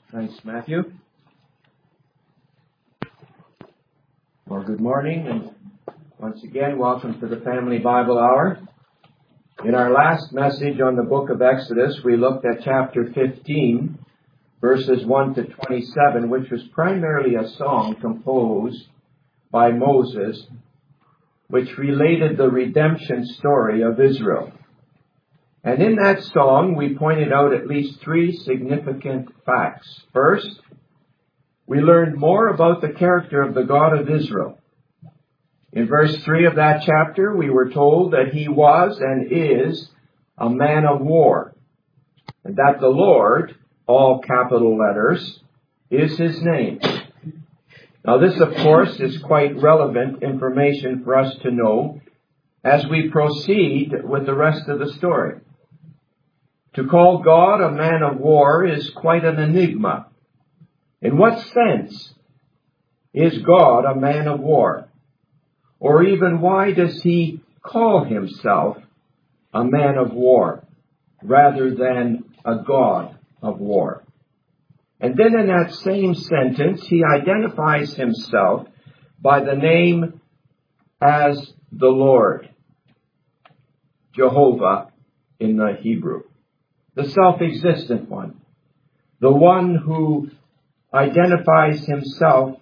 Thanks, Matthew. Well, good morning, and once again, welcome to the Family Bible Hour. In our last message on the book of Exodus, we looked at chapter 15, verses 1 to 27, which was primarily a song composed by Moses, which related the redemption story of Israel. And in that song, we pointed out at least three significant facts. First, we learned more about the character of the God of Israel. In verse 3 of that chapter, we were told that he was and is a man of war, and that the Lord, all capital letters, is his name. Now this, of course, is quite relevant information for us to know as we proceed with the rest of the story. To call God a man of war is quite an enigma. In what sense is God a man of war? Or even why does he call himself a man of war rather than a God of war? And then in that same sentence, he identifies himself by the name as the Lord, Jehovah in the Hebrew, the self-existent one, the one who identifies himself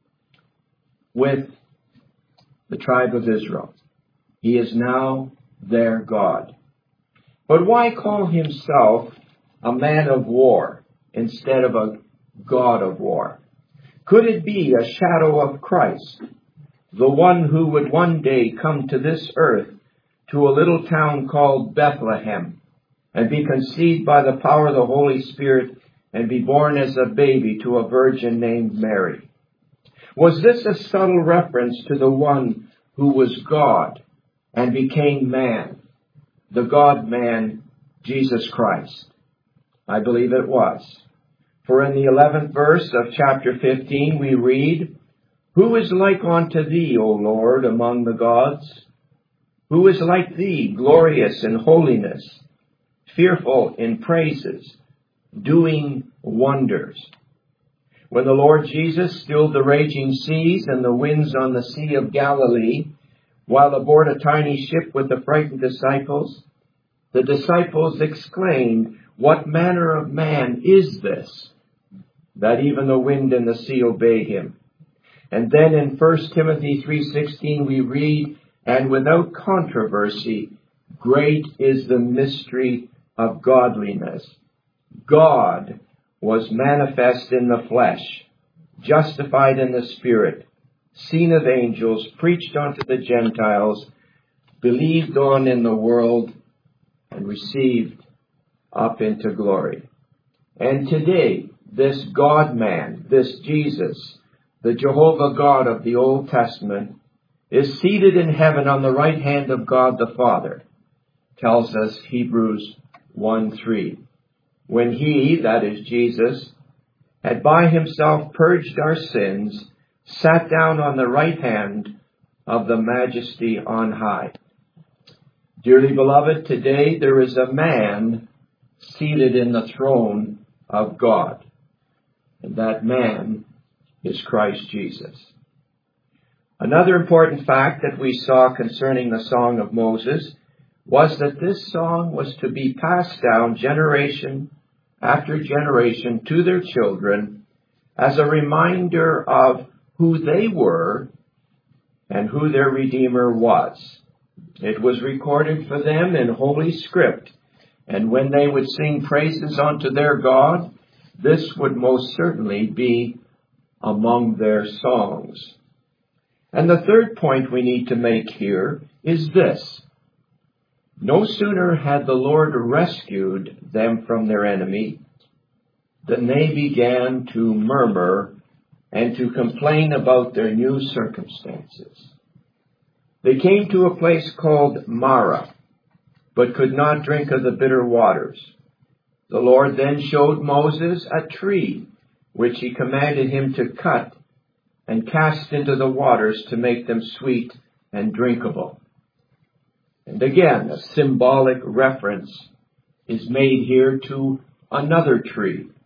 with the tribe of Israel. He is now their God. But why call himself a man of war instead of a God of war? Could it be a shadow of Christ, the one who would one day come to this earth, to a little town called Bethlehem, and be conceived by the power of the Holy Spirit and be born as a baby to a virgin named Mary? Was this a subtle reference to the one who was God and became man, the God-man, Jesus Christ? I believe it was. For in the 11th verse of chapter 15 we read, "Who is like unto thee, O Lord, among the gods? Who is like thee, glorious in holiness, fearful in praises, doing wonders?" When the Lord Jesus stilled the raging seas and the winds on the Sea of Galilee, while aboard a tiny ship with the frightened disciples, the disciples exclaimed, "What manner of man is this, that even the wind and the sea obey him?" And then in 1 Timothy 3:16 we read, "And without controversy, great is the mystery of godliness. God was manifest in the flesh, justified in the Spirit, seen of angels, preached unto the Gentiles, believed on in the world, and received up into glory." And today, this God-man, this Jesus, the Jehovah God of the Old Testament, is seated in heaven on the right hand of God the Father, tells us Hebrews 1:3. When he, that is Jesus, had by himself purged our sins, sat down on the right hand of the Majesty on high. Dearly beloved, today there is a man seated in the throne of God, and that man is Christ Jesus. Another important fact that we saw concerning the Song of Moses was that this song was to be passed down generation after generation to their children as a reminder of who they were and who their Redeemer was. It was recorded for them in Holy Script, and when they would sing praises unto their God, this would most certainly be among their songs. And the third point we need to make here is this. No sooner had the Lord rescued them from their enemy than they began to murmur and to complain about their new circumstances. They came to a place called Marah, but could not drink of the bitter waters. The Lord then showed Moses a tree, which he commanded him to cut and cast into the waters to make them sweet and drinkable. And again, a symbolic reference is made here to another tree,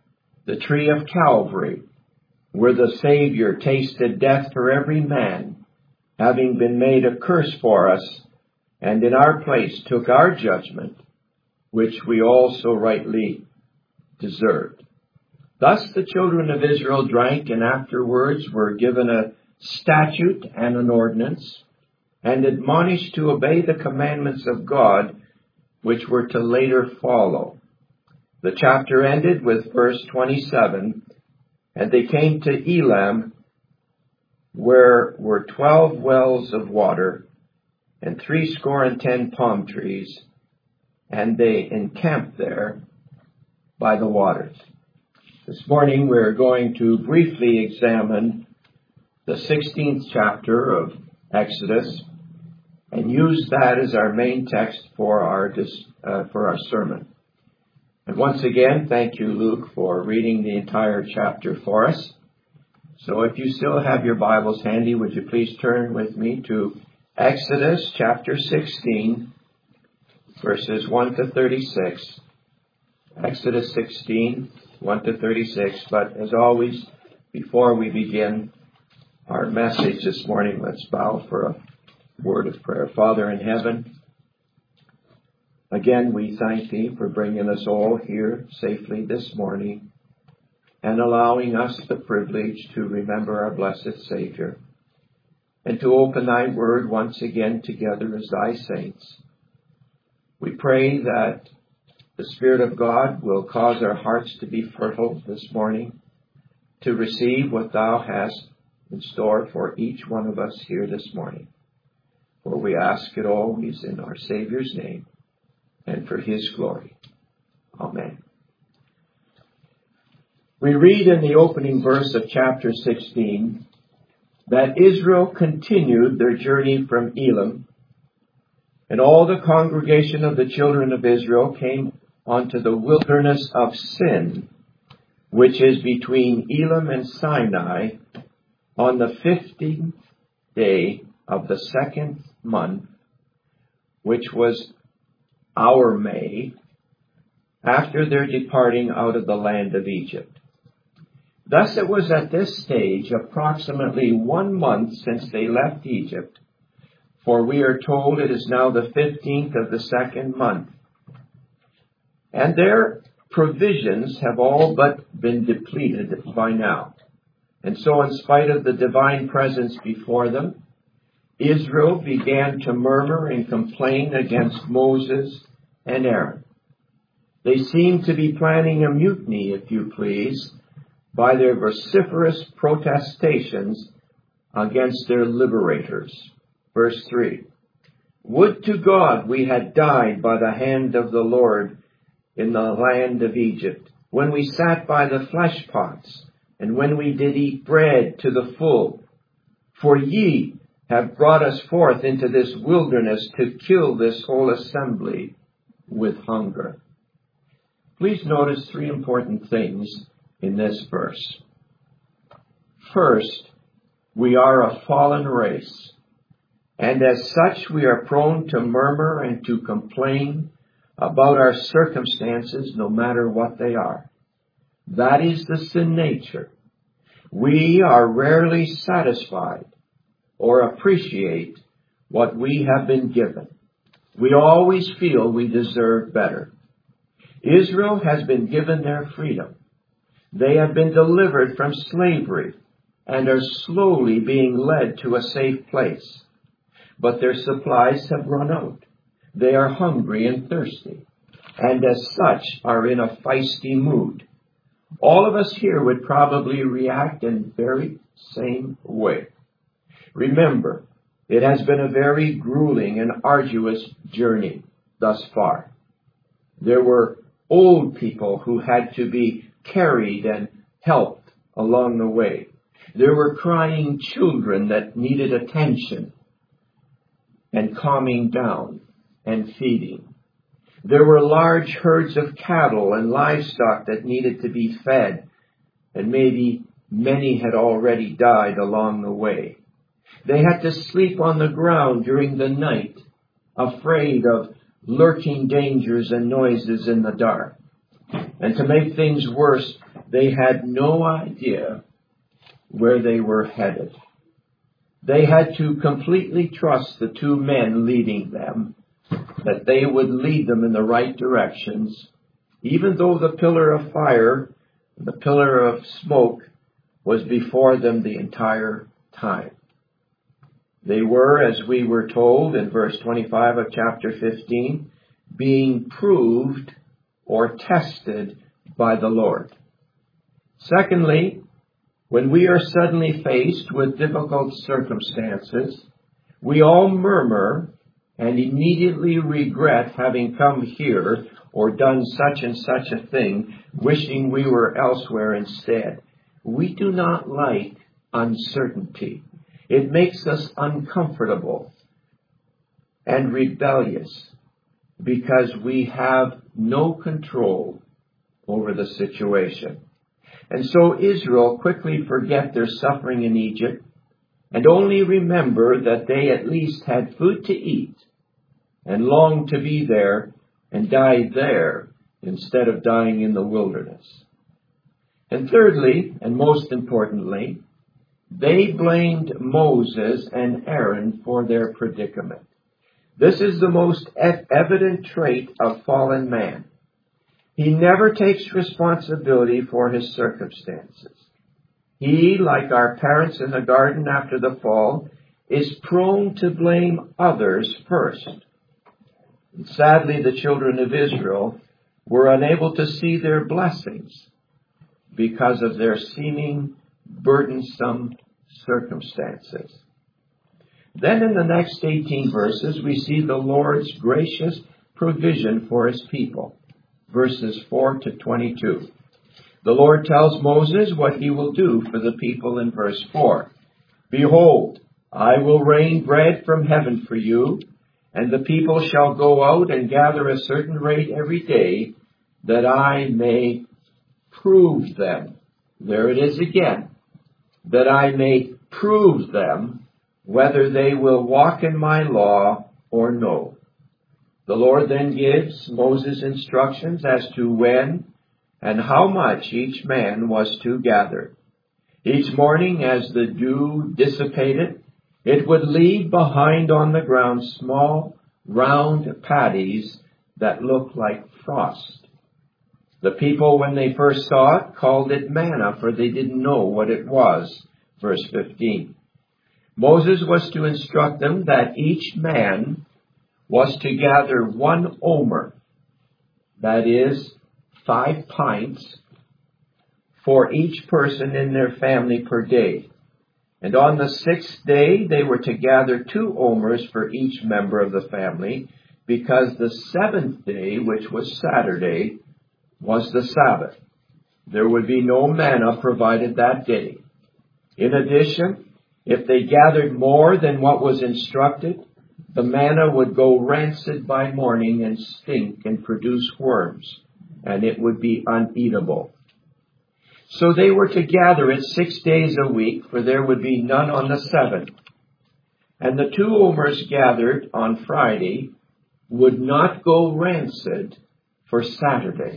the tree of Calvary, where the Savior tasted death for every man, having been made a curse for us, and in our place took our judgment, which we also rightly deserved. Thus the children of Israel drank, and afterwards were given a statute and an ordinance, and admonished to obey the commandments of God, which were to later follow. The chapter ended with verse 27, and they came to Elam, where were 12 wells of water, and 70 palm trees, and they encamped there by the waters. This morning we're going to briefly examine the 16th chapter of Exodus and use that as our main text for our sermon. And once again, thank you, Luke, for reading the entire chapter for us. So if you still have your Bibles handy, would you please turn with me to Exodus chapter 16, verses 1 to 36. Exodus 16, 1 to 36. But as always, before we begin our message this morning, let's bow for a word of prayer. Father in heaven, again we thank Thee for bringing us all here safely this morning and allowing us the privilege to remember our blessed Savior and to open Thy Word once again together as Thy saints. We pray that the Spirit of God will cause our hearts to be fertile this morning to receive what Thou hast in store for each one of us here this morning. For we ask it always in our Savior's name and for His glory. Amen. We read in the opening verse of chapter 16 that Israel continued their journey from Elam, and all the congregation of the children of Israel came onto the wilderness of Sin, which is between Elam and Sinai, on the 15th day of the second month, which was our May, after their departing out of the land of Egypt. Thus it was at this stage approximately 1 month since they left Egypt, for we are told it is now the 15th of the second month. And their provisions have all but been depleted by now. And so in spite of the divine presence before them, Israel began to murmur and complain against Moses and Aaron. They seemed to be planning a mutiny, if you please, by their vociferous protestations against their liberators. Verse 3, "Would to God we had died by the hand of the Lord in the land of Egypt, when we sat by the flesh pots, and when we did eat bread to the full. For ye have brought us forth into this wilderness to kill this whole assembly with hunger." Please notice 3 important things in this verse. First, we are a fallen race, and as such we are prone to murmur and to complain about our circumstances, no matter what they are. That is the sin nature. We are rarely satisfied or appreciate what we have been given. We always feel we deserve better. Israel has been given their freedom. They have been delivered from slavery and are slowly being led to a safe place. But their supplies have run out. They are hungry and thirsty, and as such are in a feisty mood. All of us here would probably react in the very same way. Remember, it has been a very grueling and arduous journey thus far. There were old people who had to be carried and helped along the way. There were crying children that needed attention and calming down and feeding. There were large herds of cattle and livestock that needed to be fed, and maybe many had already died along the way. They had to sleep on the ground during the night, afraid of lurking dangers and noises in the dark. And to make things worse, they had no idea where they were headed. They had to completely trust the two men leading them, that they would lead them in the right directions, even though the pillar of fire, the pillar of smoke, was before them the entire time. They were, as we were told in verse 25 of chapter 15, being proved or tested by the Lord. Secondly, when we are suddenly faced with difficult circumstances, we all murmur and immediately regret having come here or done such and such a thing, wishing we were elsewhere instead. We do not like uncertainty. It makes us uncomfortable and rebellious because we have no control over the situation. And so Israel quickly forget their suffering in Egypt and only remember that they at least had food to eat and longed to be there and die there instead of dying in the wilderness. And thirdly, and most importantly, they blamed Moses and Aaron for their predicament. This is the most evident trait of fallen man. He never takes responsibility for his circumstances. He, like our parents in the garden after the fall, is prone to blame others first. And sadly, the children of Israel were unable to see their blessings because of their seeming burdensome circumstances. Then in the next 18 verses, we see the Lord's gracious provision for his people. Verses 4 to 22. The Lord tells Moses what he will do for the people in verse 4. Behold, I will rain bread from heaven for you, and the people shall go out and gather a certain rate every day, that I may prove them. There it is again. That I may prove them whether they will walk in my law or no. The Lord then gives Moses instructions as to when and how much each man was to gather. Each morning as the dew dissipated, it would leave behind on the ground small, round patties that looked like frost. The people, when they first saw it, called it manna, for they didn't know what it was. Verse 15. Moses was to instruct them that each man was to gather 1 omer, that is, 5 pints, for each person in their family per day. And on the 6th day, they were to gather 2 omers for each member of the family, because the 7th day, which was Saturday, was the Sabbath. There would be no manna provided that day. In addition, if they gathered more than what was instructed, the manna would go rancid by morning and stink and produce worms, and it would be uneatable. So they were to gather it 6 days a week, for there would be none on the 7th. And the 2 omers gathered on Friday would not go rancid for Saturday.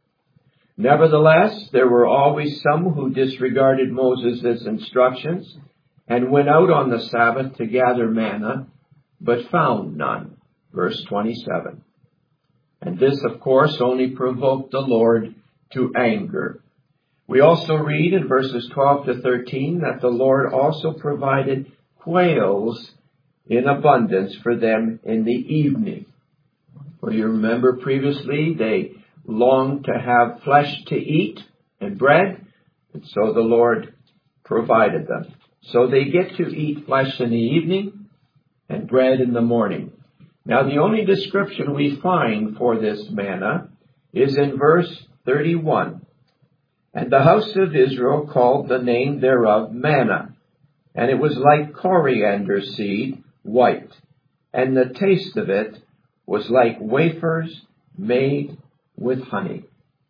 Nevertheless, there were always some who disregarded Moses' instructions and went out on the Sabbath to gather manna, but found none. Verse 27. And this, of course, only provoked the Lord to anger. We also read in verses 12 to 13 that the Lord also provided quails in abundance for them in the evening. For you remember previously they longed to have flesh to eat and bread, and so the Lord provided them. So they get to eat flesh in the evening and bread in the morning. Now the only description we find for this manna is in verse 31. And the house of Israel called the name thereof manna, and it was like coriander seed, white, and the taste of it was like wafers made with honey.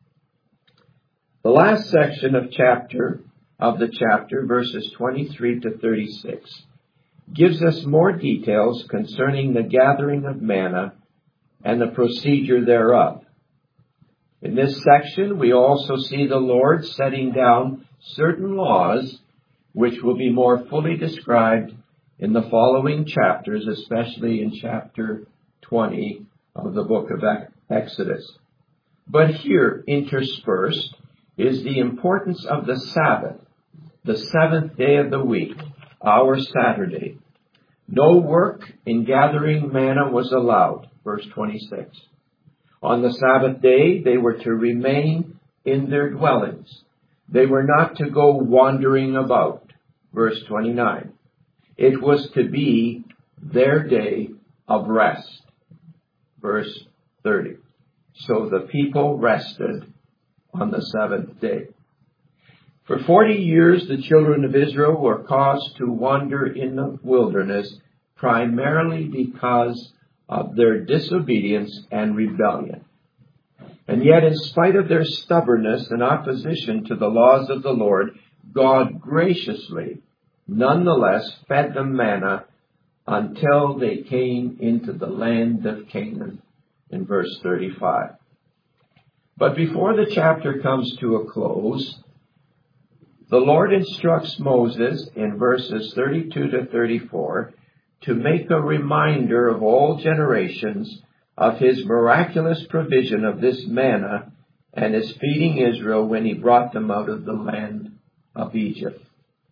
The last section of the chapter, verses 23 to 36, gives us more details concerning the gathering of manna and the procedure thereof. In this section, we also see the Lord setting down certain laws which will be more fully described in the following chapters, especially in chapter 20 of the book of Exodus. But here, interspersed, is the importance of the Sabbath, the seventh day of the week, our Saturday. No work in gathering manna was allowed, verse 26. On the Sabbath day, they were to remain in their dwellings. They were not to go wandering about, verse 29. It was to be their day of rest, verse 30. So the people rested on the seventh day. For 40 years, the children of Israel were caused to wander in the wilderness, primarily because of their disobedience and rebellion. And yet, in spite of their stubbornness and opposition to the laws of the Lord, God graciously, nonetheless, fed them manna until they came into the land of Canaan, in verse 35. But before the chapter comes to a close, the Lord instructs Moses in verses 32 to 34 to make a reminder of all generations of his miraculous provision of this manna and his feeding Israel when he brought them out of the land of Egypt.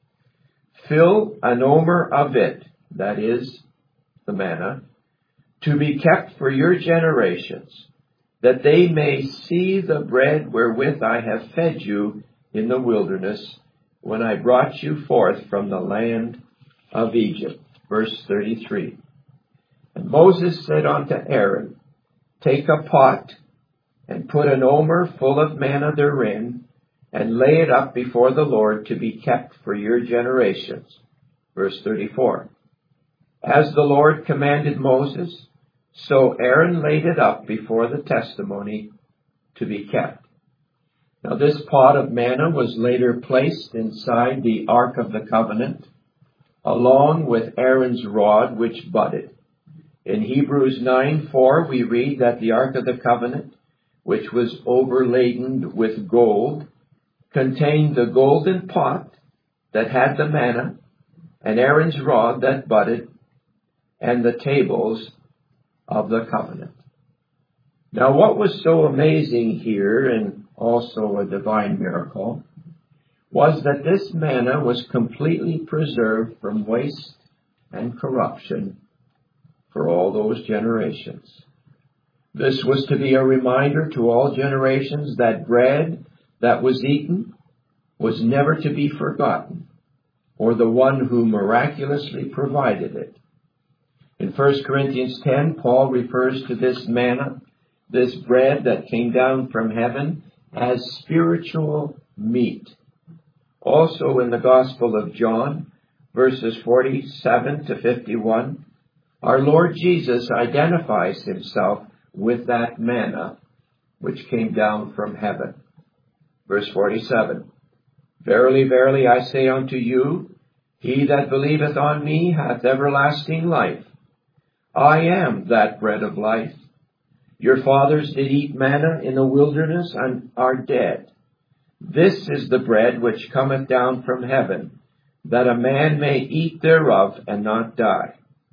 Fill an omer of it, that is, the manna, to be kept for your generations, that they may see the bread wherewith I have fed you in the wilderness when I brought you forth from the land of Egypt. Verse 33. And Moses said unto Aaron, take a pot and put an omer full of manna therein, and lay it up before the Lord to be kept for your generations. Verse 34. As the Lord commanded Moses, so Aaron laid it up before the testimony to be kept. Now this pot of manna was later placed inside the Ark of the Covenant, along with Aaron's rod which budded. In Hebrews 9:4 we read that the Ark of the Covenant, which was overladen with gold, contained the golden pot that had the manna, and Aaron's rod that budded, and the tables of the covenant. Now what was so amazing here, and also a divine miracle, was that this manna was completely preserved from waste and corruption for all those generations. This was to be a reminder to all generations that bread that was eaten was never to be forgotten, or the one who miraculously provided it. In 1 Corinthians 10, Paul refers to this manna, this bread that came down from heaven, as spiritual meat. Also in the Gospel of John, verses 47 to 51, our Lord Jesus identifies himself with that manna which came down from heaven. Verse 47, verily, verily, I say unto you, he that believeth on me hath everlasting life. I am that bread of life. Your fathers did eat manna in the wilderness and are dead. This is the bread which cometh down from heaven, that a man may eat thereof and not die.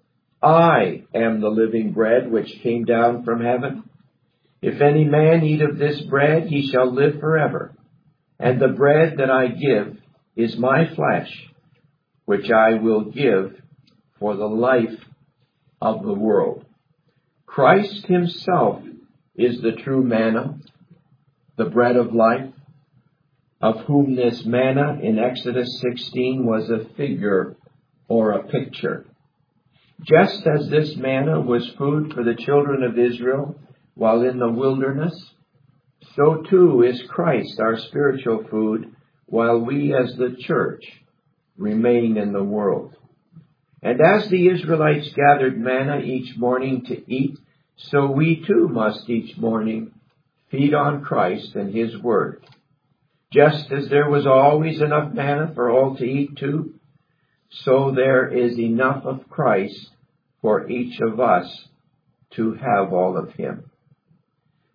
I am the living bread which came down from heaven. If any man eat of this bread, he shall live forever. And the bread that I give is my flesh, which I will give for the life of the world. Christ himself is the true manna, the bread of life, of whom this manna in Exodus 16 was a figure or a picture. Just as this manna was food for the children of Israel while in the wilderness, so too is Christ our spiritual food while we as the church remain in the world. And as the Israelites gathered manna each morning to eat, so we too must each morning feed on Christ and his word. Just as there was always enough manna for all to eat too, so there is enough of Christ for each of us to have all of him.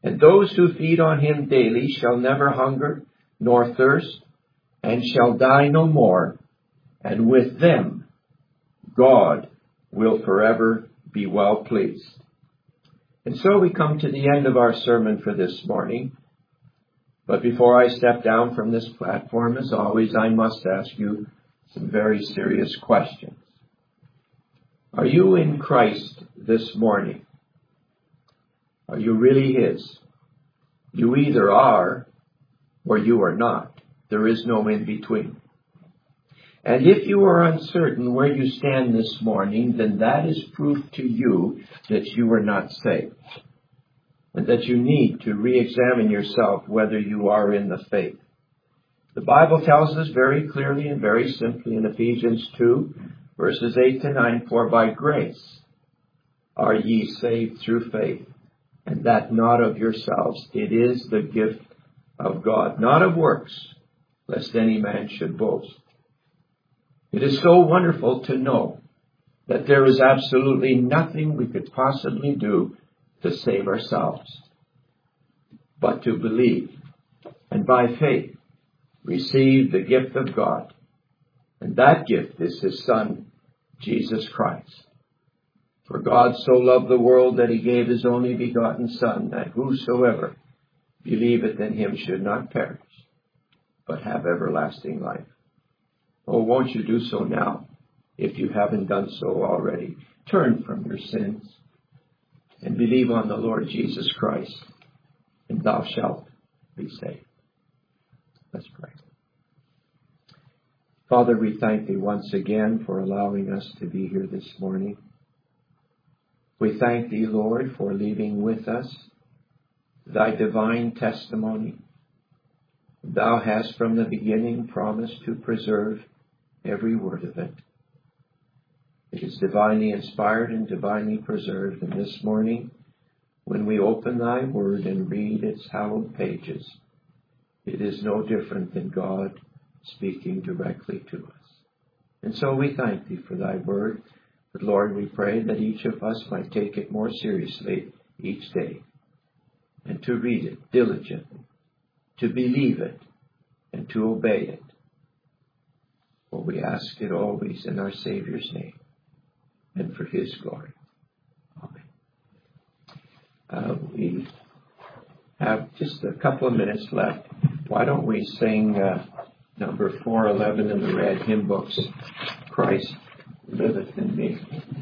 And those who feed on him daily shall never hunger nor thirst, and shall die no more. And with them God will forever be well pleased. And so we come to the end of our sermon for this morning. But before I step down from this platform, as always, I must ask you some very serious questions. Are you in Christ this morning? Are you really his? You either are or you are not. There is no in between. And if you are uncertain where you stand this morning, then that is proof to you that you are not saved, and that you need to re-examine yourself whether you are in the faith. The Bible tells us very clearly and very simply in Ephesians 2, verses 8 to 9, for by grace are ye saved through faith, and that not of yourselves. It is the gift of God, not of works, lest any man should boast. It is so wonderful to know that there is absolutely nothing we could possibly do to save ourselves, but to believe, and by faith receive the gift of God. And that gift is his Son, Jesus Christ. For God so loved the world that he gave his only begotten Son, that whosoever believeth in him should not perish, but have everlasting life. Oh, won't you do so now, if you haven't done so already? Turn from your sins and believe on the Lord Jesus Christ, and thou shalt be saved. Let's pray. Father, we thank thee once again for allowing us to be here this morning. We thank thee, Lord, for leaving with us thy divine testimony. Thou hast from the beginning promised to preserve every word of it. It is divinely inspired and divinely preserved. And this morning, when we open thy word and read its hallowed pages, it is no different than God speaking directly to us. And so we thank thee for thy word. But Lord, we pray that each of us might take it more seriously each day, and to read it diligently, to believe it, and to obey it. For we ask it always in our Savior's name and for his glory. Amen. We have just a couple of minutes left. Why don't we sing number 411 in the red hymn books, Christ liveth in me.